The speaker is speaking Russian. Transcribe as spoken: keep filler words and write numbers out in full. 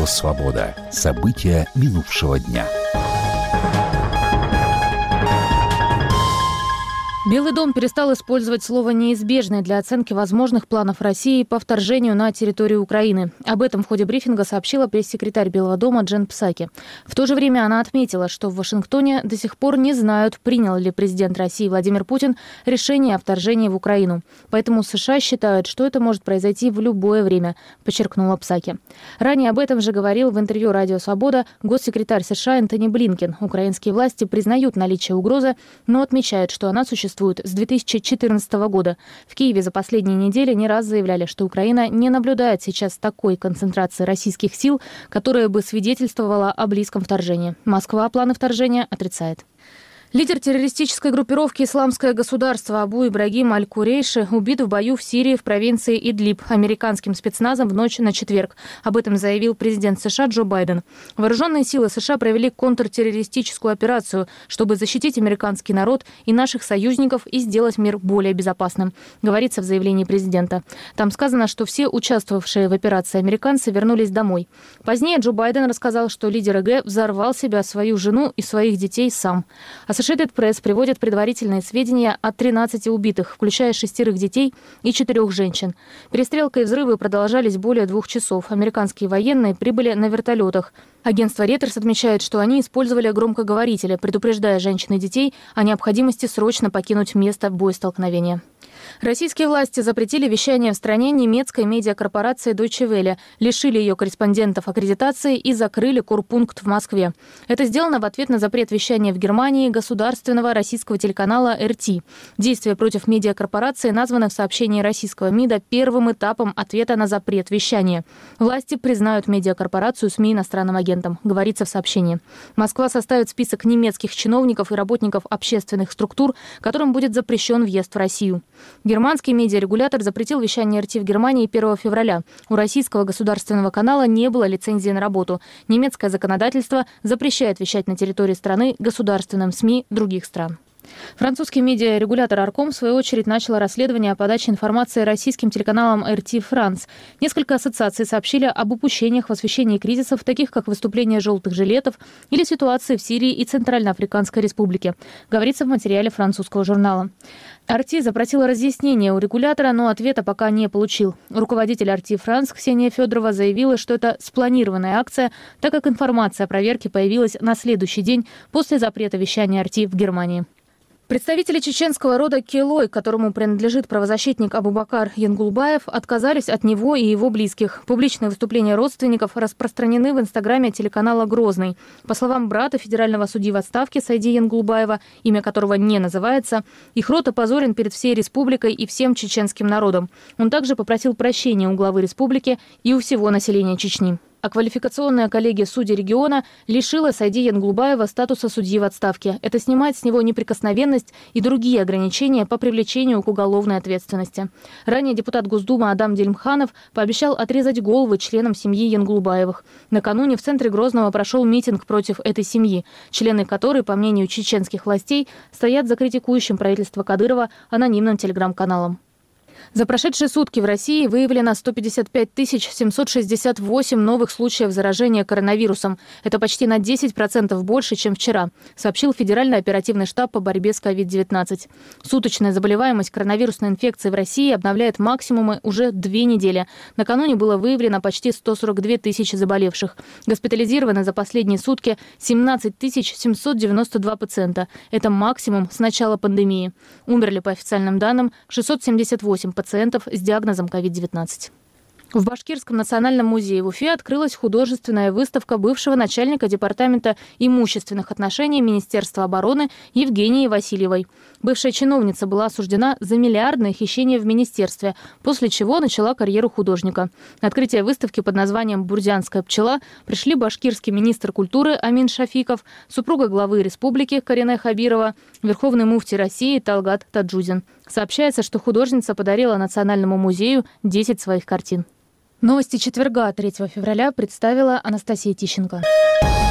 Радио «Свобода». События минувшего дня. Белый дом перестал использовать слово «неизбежное» для оценки возможных планов России по вторжению на территорию Украины. Об этом в ходе брифинга сообщила пресс-секретарь Белого дома Джен Псаки. В то же время она отметила, что в Вашингтоне до сих пор не знают, принял ли президент России Владимир Путин решение о вторжении в Украину. Поэтому США считают, что это может произойти в любое время, подчеркнула Псаки. Ранее об этом же говорил в интервью «Радио Свобода» госсекретарь США Энтони Блинкен. Украинские власти признают наличие угрозы, но отмечают, что она существует с две тысячи четырнадцатого года. В Киеве за последние недели не раз заявляли, что Украина не наблюдает сейчас такой концентрации российских сил, которая бы свидетельствовала о близком вторжении. Москва планы вторжения отрицает. Лидер террористической группировки «Исламское государство» Абу Ибрагим Аль-Курейши убит в бою в Сирии в провинции Идлиб американским спецназом в ночь на четверг. Об этом заявил президент США Джо Байден. Вооруженные силы США провели контртеррористическую операцию, чтобы защитить американский народ и наших союзников и сделать мир более безопасным, говорится в заявлении президента. Там сказано, что все участвовавшие в операции американцы вернулись домой. Позднее Джо Байден рассказал, что лидер ИГ взорвал себя, свою жену и своих детей сам. Associated Press приводит предварительные сведения о тринадцати убитых, включая шестерых детей и четырех женщин. Перестрелка и взрывы продолжались более двух часов. Американские военные прибыли на вертолетах. Агентство Reuters отмечает, что они использовали громкоговорители, предупреждая женщин и детей о необходимости срочно покинуть место боестолкновения. Российские власти запретили вещание в стране немецкой медиакорпорации Deutsche Welle, лишили ее корреспондентов аккредитации и закрыли корпункт в Москве. Это сделано в ответ на запрет вещания в Германии государственного российского телеканала эр ти. Действия против медиакорпорации названы в сообщении российского МИДа первым этапом ответа на запрет вещания. Власти признают медиакорпорацию СМИ иностранным агентом, говорится в сообщении. Москва составит список немецких чиновников и работников общественных структур, которым будет запрещен въезд в Россию. Германский медиарегулятор запретил вещание эр ти в Германии первого февраля. У российского государственного канала не было лицензии на работу. Немецкое законодательство запрещает вещать на территории страны государственным СМИ других стран. Французский медиарегулятор Арком, в свою очередь, начал расследование о подаче информации российским телеканалам эр ти Франс. Несколько ассоциаций сообщили об упущениях в освещении кризисов, таких как выступление желтых жилетов или ситуации в Сирии и Центральноафриканской Республике, говорится в материале французского журнала. эр ти запросила разъяснение у регулятора, но ответа пока не получил. Руководитель эр ти Франс Ксения Федорова заявила, что это спланированная акция, так как информация о проверке появилась на следующий день после запрета вещания эр ти в Германии. Представители чеченского рода Келой, которому принадлежит правозащитник Абубакар Янгулбаев, отказались от него и его близких. Публичные выступления родственников распространены в инстаграме телеканала «Грозный». По словам брата федерального судьи в отставке Сайди Янгулбаева, имя которого не называется, их род опозорен перед всей республикой и всем чеченским народом. Он также попросил прощения у главы республики и у всего населения Чечни. А квалификационная коллегия судей региона лишила Сайди Янгулбаева статуса судьи в отставке. Это снимает с него неприкосновенность и другие ограничения по привлечению к уголовной ответственности. Ранее депутат Госдумы Адам Дельмханов пообещал отрезать головы членам семьи Янгулбаевых. Накануне в центре Грозного прошел митинг против этой семьи, члены которой, по мнению чеченских властей, стоят за критикующим правительство Кадырова анонимным телеграм-каналом. За прошедшие сутки в России выявлено сто пятьдесят пять тысяч семьсот шестьдесят восемь новых случаев заражения коронавирусом. Это почти на десять процентов больше, чем вчера, сообщил Федеральный оперативный штаб по борьбе с ковид девятнадцать. Суточная заболеваемость коронавирусной инфекцией в России обновляет максимумы уже две недели. Накануне было выявлено почти сто сорок две тысячи заболевших. Госпитализированы за последние сутки семнадцать тысяч семьсот девяносто два пациента. Это максимум с начала пандемии. Умерли, по официальным данным, шестьсот семьдесят восемь пациентов с диагнозом ковид девятнадцать. В Башкирском национальном музее в Уфе открылась художественная выставка бывшего начальника Департамента имущественных отношений Министерства обороны Евгении Васильевой. Бывшая чиновница была осуждена за миллиардное хищение в министерстве, после чего начала карьеру художника. На открытие выставки под названием «Бурзянская пчела» пришли башкирский министр культуры Амин Шафиков, супруга главы республики Карине Хабирова, верховный муфтий России Талгат Таджудин. Сообщается, что художница подарила Национальному музею десять своих картин. Новости четверга, третьего февраля, представила Анастасия Тищенко.